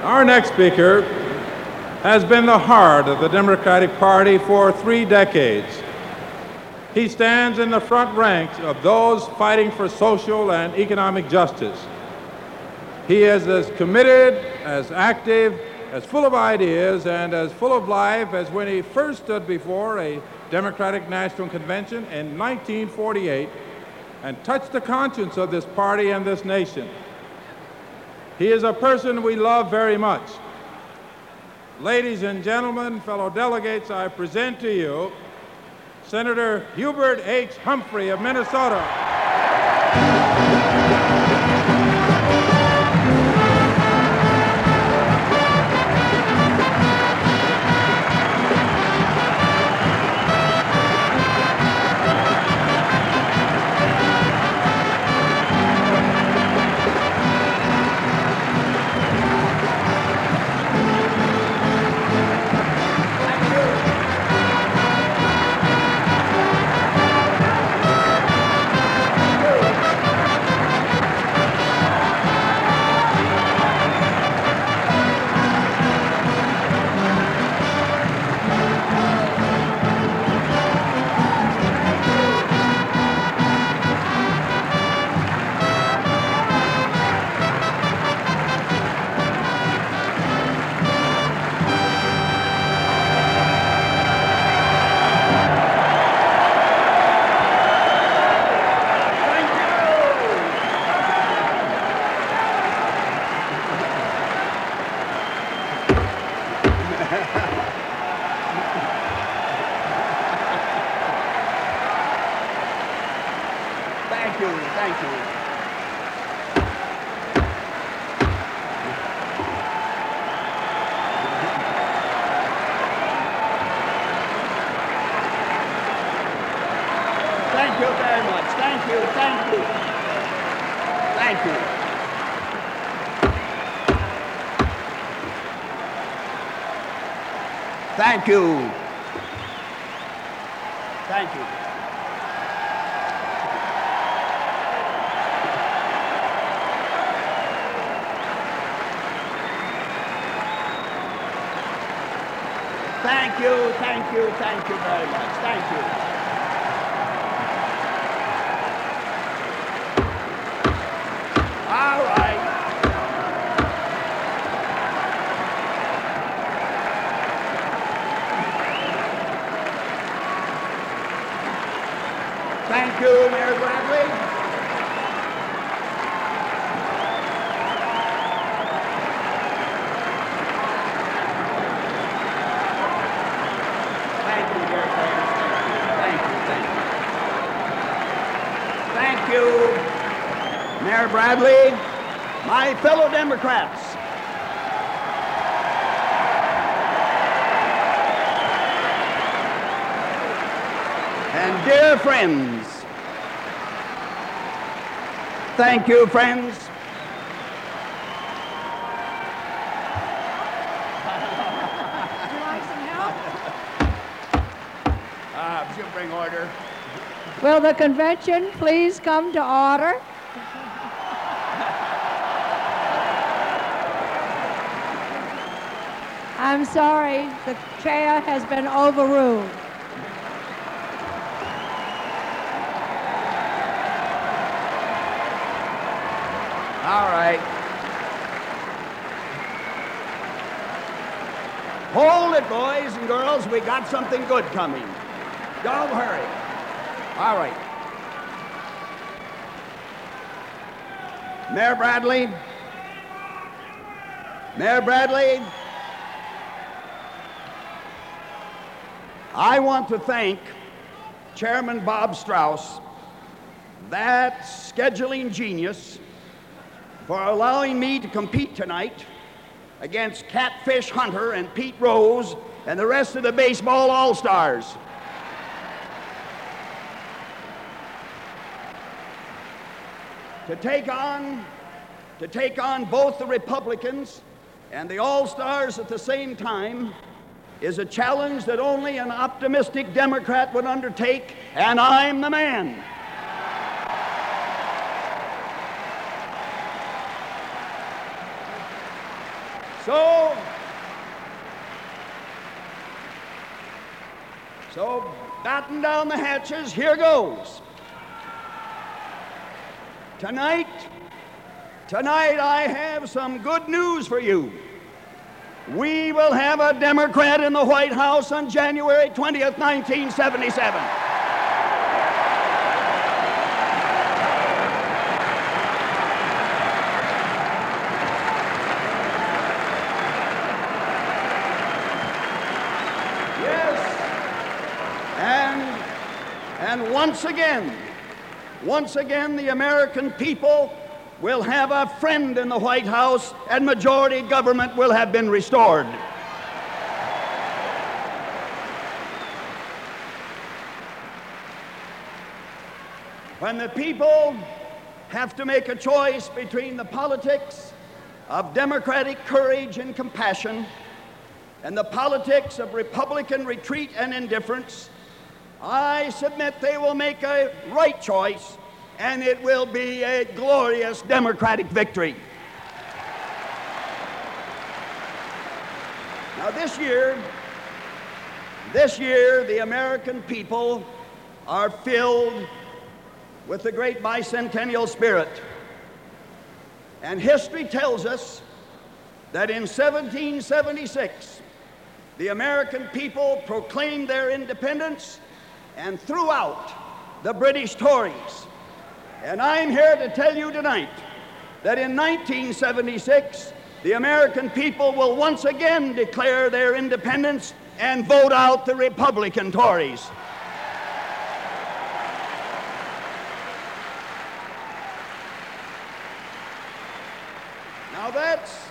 Our next speaker has been the heart of the Democratic Party for 3 decades. He stands in the front ranks of those fighting for social and economic justice. He is as committed, as active, as full of ideas, and as full of life as when he first stood before a Democratic National Convention in 1948 and touched the conscience of this party and this nation. He is a person we love very much. Ladies and gentlemen, fellow delegates, I present to you Senator Hubert H. Humphrey of Minnesota. Thank you. Thank you. Thank you, thank you, thank you very much. Thank you. All right. Thank you, Mayor Bradley. Thank you, Mayor Bradley. Thank you, Mayor Bradley. My fellow Democrats, and dear friends, thank you, friends. Would you like some help? She'll bring order. Will the convention please come to order? I'm sorry, the chair has been overruled. All right. Hold it, boys and girls. We got something good coming. Don't hurry. All right. Mayor Bradley. Mayor Bradley. I want to thank Chairman Bob Strauss, that scheduling genius, for allowing me to compete tonight against Catfish Hunter and Pete Rose and the rest of the baseball all-stars. To take on both the Republicans and the all-stars at the same time is a challenge that only an optimistic Democrat would undertake, and I'm the man. So batten down the hatches, here goes. Tonight I have some good news for you. We will have a Democrat in the White House on January 20th, 1977. And once again, the American people will have a friend in the White House, and majority government will have been restored. When the people have to make a choice between the politics of democratic courage and compassion and the politics of Republican retreat and indifference, I submit they will make a right choice, and it will be a glorious Democratic victory. Now this year, the American people are filled with the great bicentennial spirit. And history tells us that in 1776, the American people proclaimed their independence and threw out the British Tories. And I'm here to tell you tonight that in 1976, the American people will once again declare their independence and vote out the Republican Tories. Now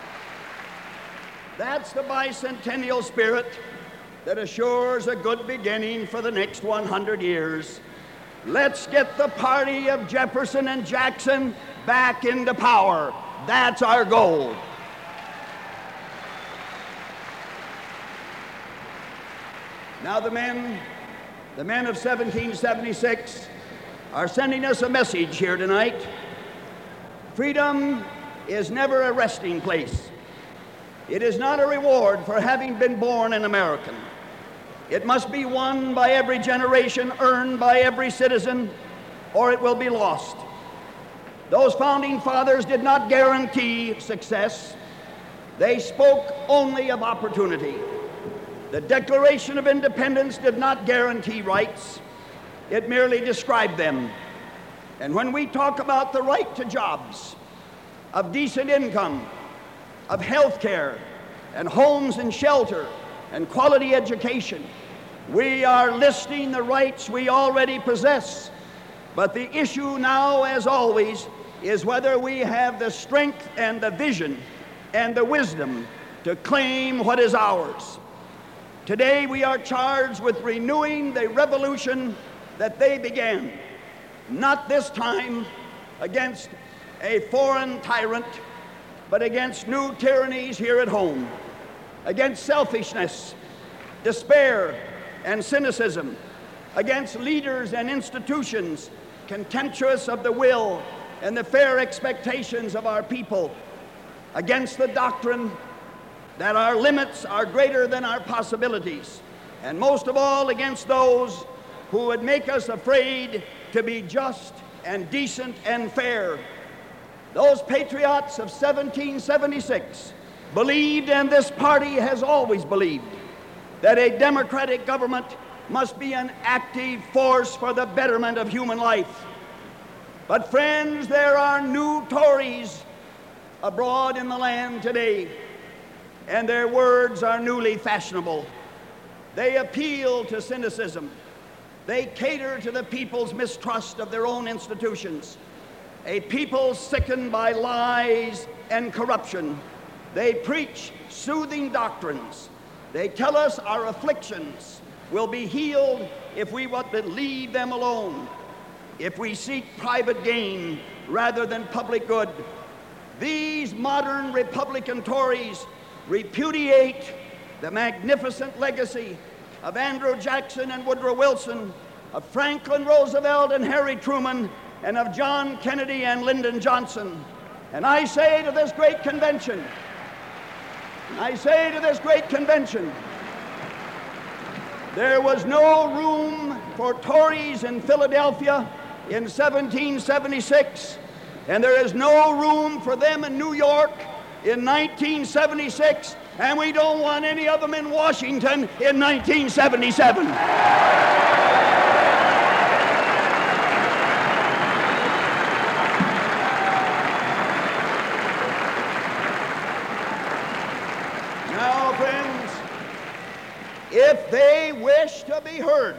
that's the bicentennial spirit that assures a good beginning for the next 100 years. Let's get the party of Jefferson and Jackson back into power. That's our goal. Now the men of 1776 are sending us a message here tonight. Freedom is never a resting place. It is not a reward for having been born an American. It must be won by every generation, earned by every citizen, or it will be lost. Those founding fathers did not guarantee success. They spoke only of opportunity. The Declaration of Independence did not guarantee rights. It merely described them. And when we talk about the right to jobs, of decent income, of health care, and homes and shelter, and quality education, we are listing the rights we already possess. But the issue now, as always, is whether we have the strength and the vision and the wisdom to claim what is ours. Today we are charged with renewing the revolution that they began, not this time against a foreign tyrant, but against new tyrannies here at home, against selfishness, despair, and cynicism, against leaders and institutions contemptuous of the will and the fair expectations of our people, against the doctrine that our limits are greater than our possibilities, and most of all against those who would make us afraid to be just and decent and fair. Those patriots of 1776 believed, and this party has always believed, that a democratic government must be an active force for the betterment of human life. But friends, there are new Tories abroad in the land today, and their words are newly fashionable. They appeal to cynicism. They cater to the people's mistrust of their own institutions, a people sickened by lies and corruption. They preach soothing doctrines. They tell us our afflictions will be healed if we but leave them alone, if we seek private gain rather than public good. These modern Republican Tories repudiate the magnificent legacy of Andrew Jackson and Woodrow Wilson, of Franklin Roosevelt and Harry Truman, and of John Kennedy and Lyndon Johnson. And I say to this great convention, I say to this great convention, there was no room for Tories in Philadelphia in 1776, and there is no room for them in New York in 1976, and we don't want any of them in Washington in 1977. Now, friends, if they wish to be heard,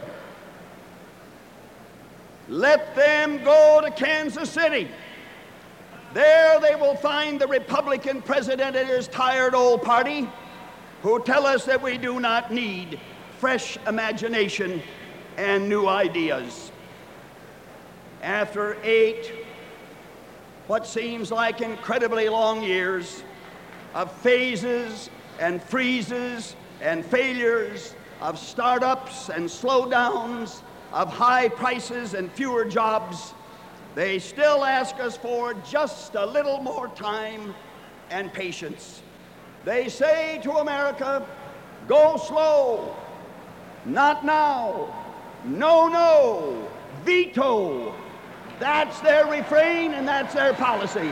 let them go to Kansas City. There they will find the Republican president and his tired old party who tell us that we do not need fresh imagination and new ideas. After 8, what seems like incredibly long years of phases and freezes and failures, of startups and slowdowns, of high prices and fewer jobs, they still ask us for just a little more time and patience. They say to America, go slow, not now, no, veto. That's their refrain and that's their policy.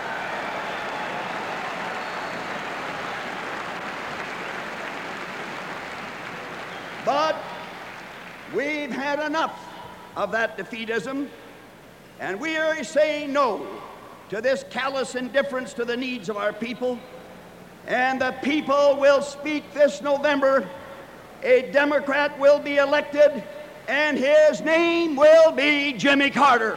But we've had enough of that defeatism, and we are saying no to this callous indifference to the needs of our people. And the people will speak this November. A Democrat will be elected, and his name will be Jimmy Carter.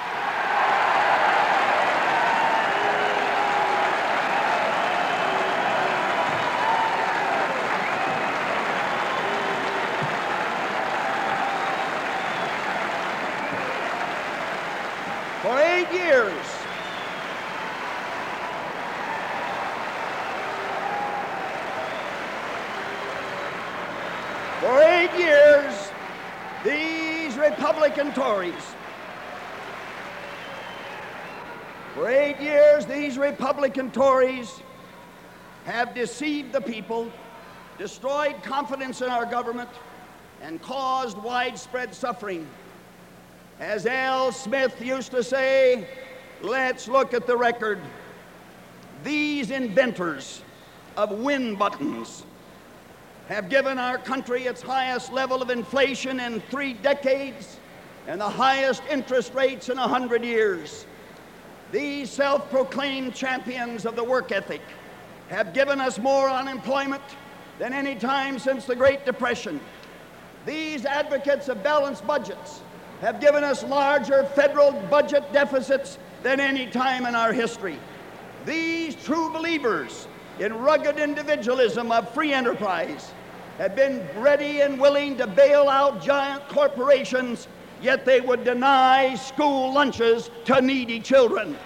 For 8 years, these Republican Tories, have deceived the people, destroyed confidence in our government, and caused widespread suffering. As Al Smith used to say, let's look at the record. These inventors of win buttons have given our country its highest level of inflation in 3 decades and the highest interest rates in 100 years. These self-proclaimed champions of the work ethic have given us more unemployment than any time since the Great Depression. These advocates of balanced budgets have given us larger federal budget deficits than any time in our history. These true believers in rugged individualism of free enterprise have been ready and willing to bail out giant corporations, yet they would deny school lunches to needy children.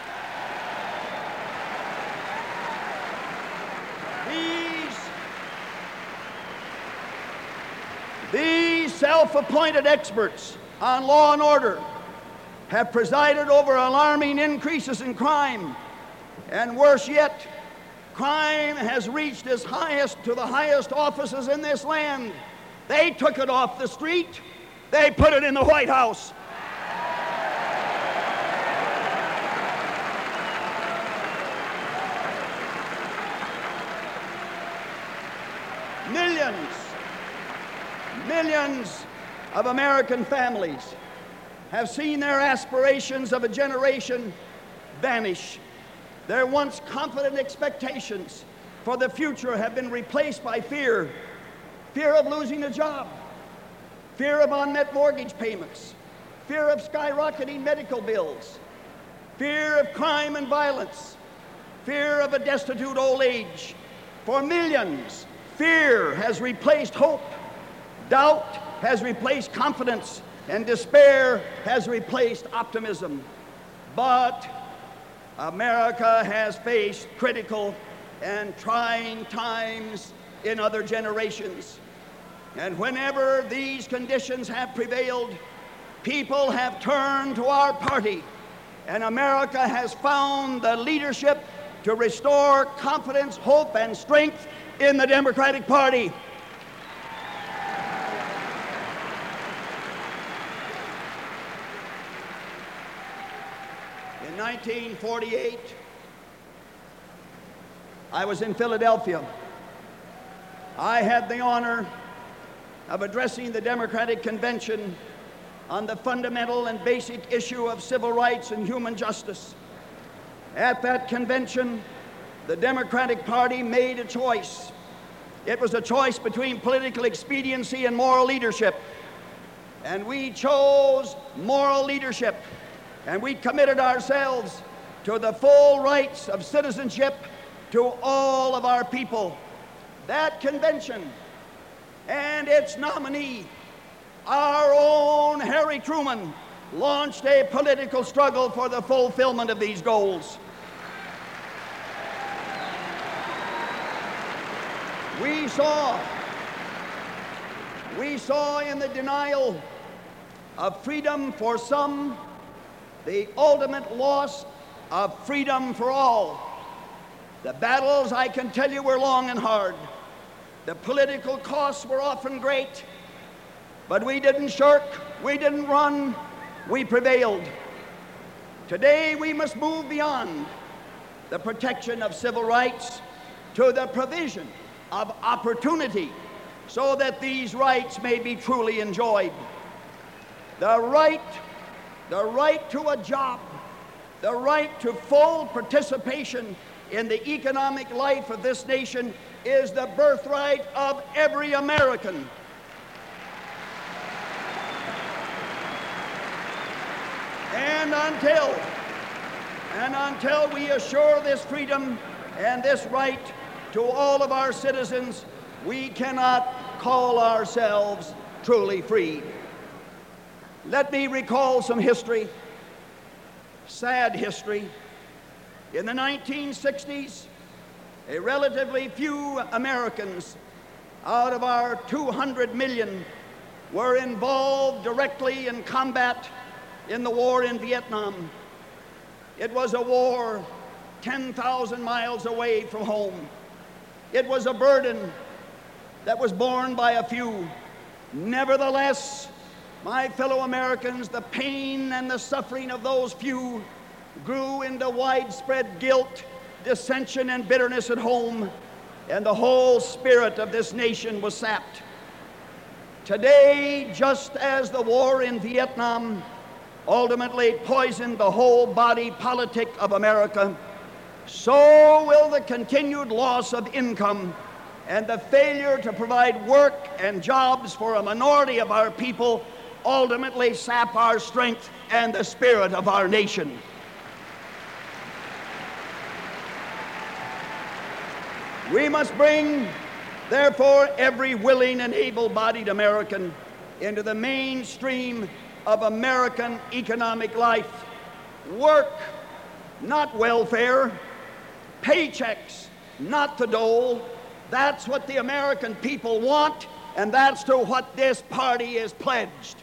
These self-appointed experts on law and order have presided over alarming increases in crime, and worse yet, crime has reached the highest offices in this land. They took it off the street, they put it in the White House. Millions of American families have seen their aspirations of a generation vanish. Their once confident expectations for the future have been replaced by fear. Fear of losing a job, fear of unmet mortgage payments, fear of skyrocketing medical bills, fear of crime and violence, fear of a destitute old age. For millions, fear has replaced hope, doubt has replaced confidence, and despair has replaced optimism. But America has faced critical and trying times in other generations. And whenever these conditions have prevailed, people have turned to our party, and America has found the leadership to restore confidence, hope, and strength in the Democratic Party. In 1948, I was in Philadelphia. I had the honor of addressing the Democratic Convention on the fundamental and basic issue of civil rights and human justice. At that convention, the Democratic Party made a choice. It was a choice between political expediency and moral leadership. And we chose moral leadership. And we committed ourselves to the full rights of citizenship to all of our people. That convention and its nominee, our own Harry Truman, launched a political struggle for the fulfillment of these goals. We saw in the denial of freedom for some the ultimate loss of freedom for all. The battles, I can tell you, were long and hard. The political costs were often great, but we didn't shirk, we didn't run, we prevailed. Today we must move beyond the protection of civil rights to the provision of opportunity so that these rights may be truly enjoyed. The right to a job, the right to full participation in the economic life of this nation is the birthright of every American. And until we assure this freedom and this right to all of our citizens, we cannot call ourselves truly free. Let me recall some history, sad history. In the 1960s, a relatively few Americans out of our 200 million were involved directly in combat in the war in Vietnam. It was a war 10,000 miles away from home. It was a burden that was borne by a few. Nevertheless, my fellow Americans, the pain and the suffering of those few grew into widespread guilt, dissension, and bitterness at home, and the whole spirit of this nation was sapped. Today, just as the war in Vietnam ultimately poisoned the whole body politic of America, so will the continued loss of income and the failure to provide work and jobs for a minority of our people ultimately sap our strength and the spirit of our nation. We must bring, therefore, every willing and able-bodied American into the mainstream of American economic life. Work, not welfare. Paychecks, not the dole. That's what the American people want, and that's to what this party is pledged.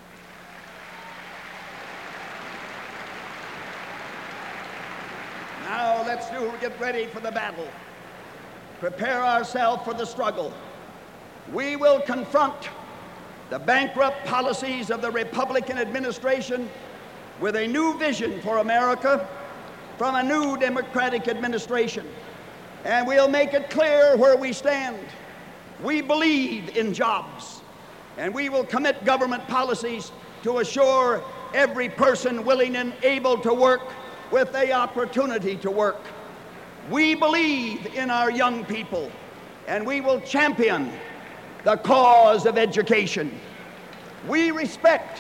Now let's get ready for the battle. Prepare ourselves for the struggle. We will confront the bankrupt policies of the Republican administration with a new vision for America from a new Democratic administration. And we'll make it clear where we stand. We believe in jobs, and we will commit government policies to assure every person willing and able to work with the opportunity to work. We believe in our young people, and we will champion the cause of education. We respect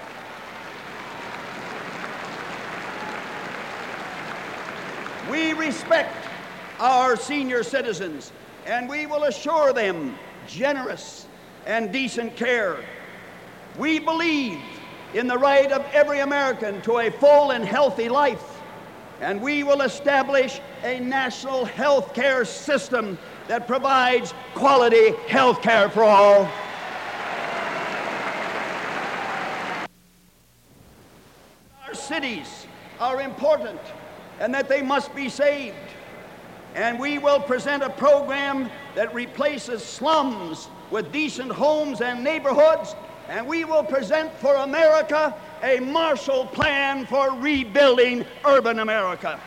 our senior citizens, and we will assure them generous and decent care. We believe in the right of every American to a full and healthy life, and we will establish a national health care system that provides quality health care for all. Our cities are important, and that they must be saved. And we will present a program that replaces slums with decent homes and neighborhoods. And we will present for America a Marshall Plan for rebuilding urban America.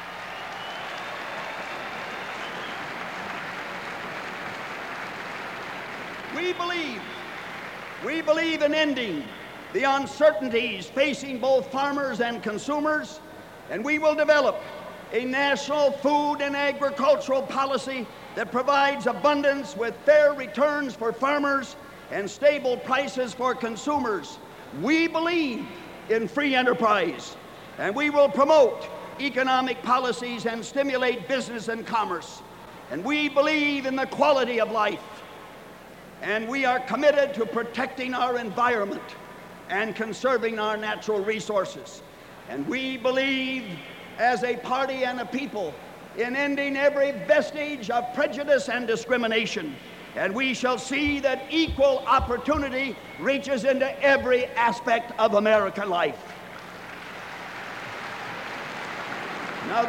We believe in ending the uncertainties facing both farmers and consumers, and we will develop a national food and agricultural policy that provides abundance with fair returns for farmers and stable prices for consumers. We believe in free enterprise, and we will promote economic policies and stimulate business and commerce. And we believe in the quality of life, and we are committed to protecting our environment and conserving our natural resources. And we believe, as a party and a people, in ending every vestige of prejudice and discrimination. And we shall see that equal opportunity reaches into every aspect of American life. Now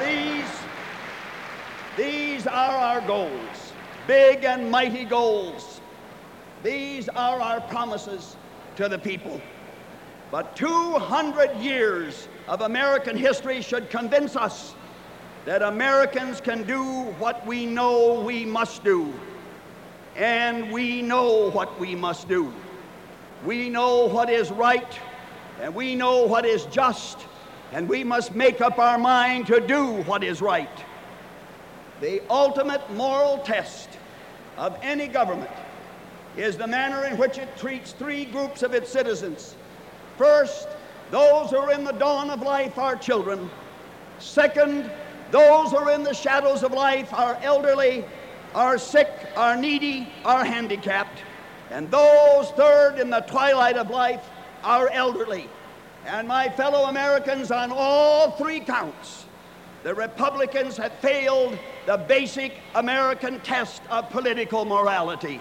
these are our goals, big and mighty goals. These are our promises to the people. But 200 years of American history should convince us that Americans can do what we know we must do. And we know what we must do. We know what is right, and we know what is just, and we must make up our mind to do what is right. The ultimate moral test of any government is the manner in which it treats three groups of its citizens. First, those who are in the dawn of life, our children. Second, those who are in the shadows of life, our elderly, our sick, our needy, our handicapped. And those, third, in the twilight of life, our elderly. And my fellow Americans, on all three counts, the Republicans have failed the basic American test of political morality.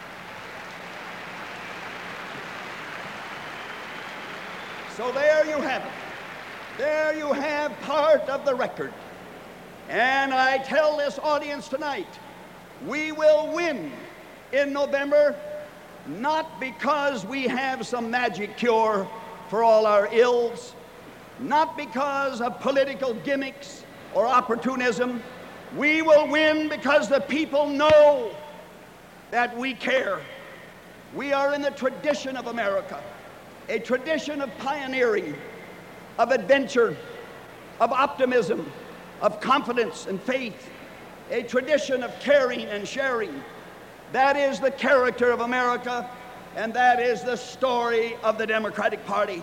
So there you have it. There you have part of the record. And I tell this audience tonight, we will win in November, not because we have some magic cure for all our ills, not because of political gimmicks or opportunism. We will win because the people know that we care. We are in the tradition of America, a tradition of pioneering, of adventure, of optimism, of confidence and faith, a tradition of caring and sharing. That is the character of America, and that is the story of the Democratic Party.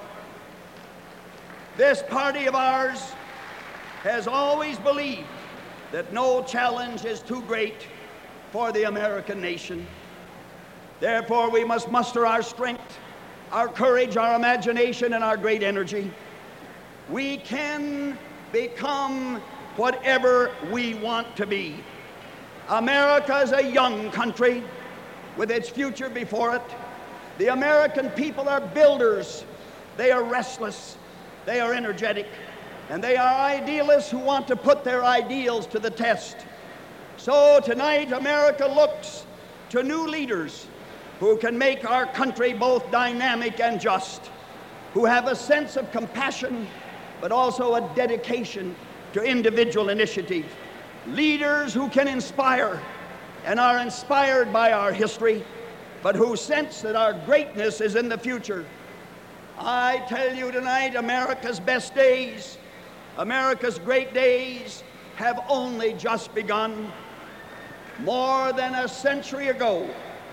This party of ours has always believed that no challenge is too great for the American nation. Therefore, we must muster our strength, our courage, our imagination, and our great energy. We can become whatever we want to be. America is a young country with its future before it. The American people are builders. They are restless. They are energetic. And they are idealists who want to put their ideals to the test. So tonight, America looks to new leaders who can make our country both dynamic and just, who have a sense of compassion, but also a dedication to individual initiative. Leaders who can inspire and are inspired by our history, but who sense that our greatness is in the future. I tell you tonight, America's best days, America's great days have only just begun. More than a century ago,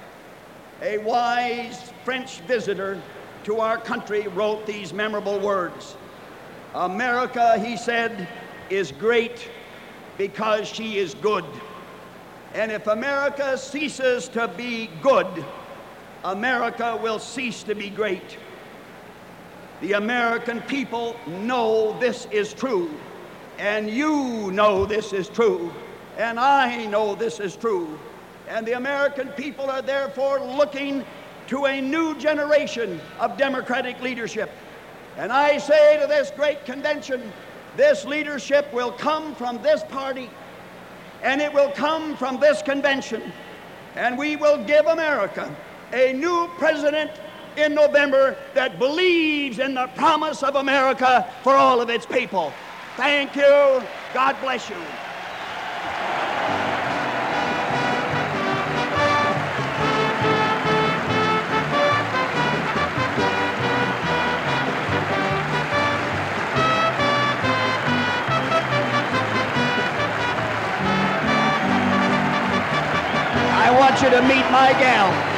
a wise French visitor to our country wrote these memorable words. America, he said, is great because she is good. And if America ceases to be good, America will cease to be great. The American people know this is true, and you know this is true, and I know this is true. And the American people are therefore looking to a new generation of democratic leadership. And I say to this great convention, this leadership will come from this party. and it will come from this convention, and we will give America a new president in November that believes in the promise of America for all of its people. Thank you. God bless you. I want you to meet my gal.